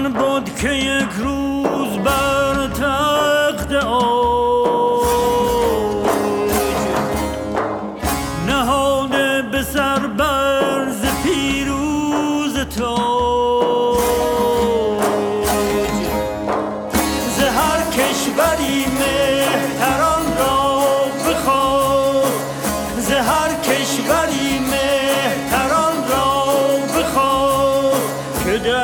بود که یک روز بر تخت اوج نهاده به سر برز پیروز تاج ز هر کشوری مهتران را بخواد ز هر کشوری مهتران را بخواد که در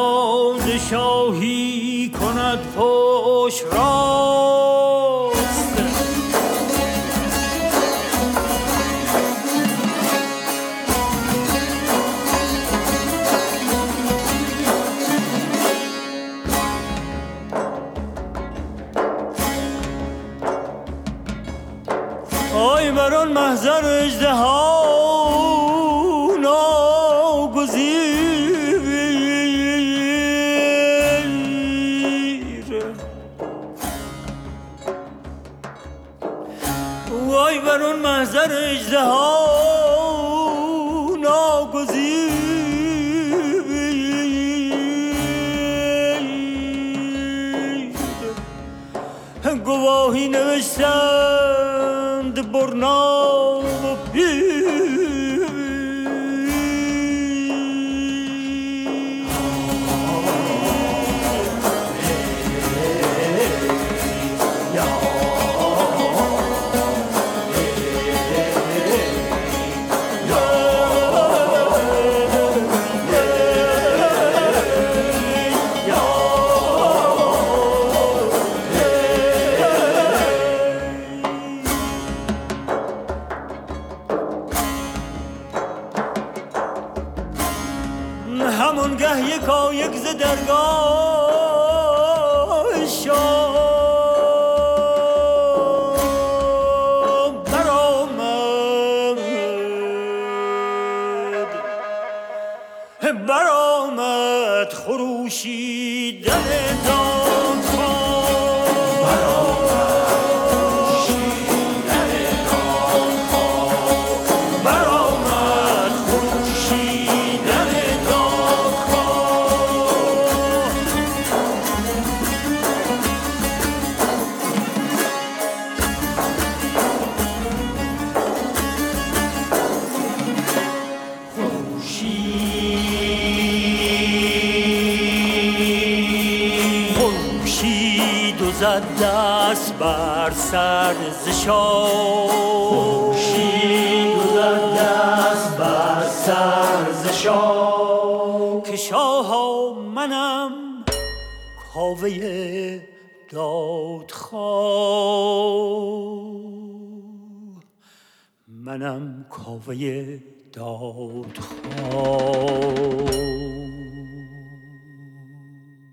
پادشاهی کند پشت راست آی بر آن محضر اژدها وای بر اون محضر اژدها ناگزیر گواهی نوشتند برنا و پیر همونگه یکا یک ز درگاه شام برآمد خروشیدن زد دست بر سر ز شاه زد دست بر سر ز شاه که شاها منم کاوه دادخواه منم کاوه دادخواه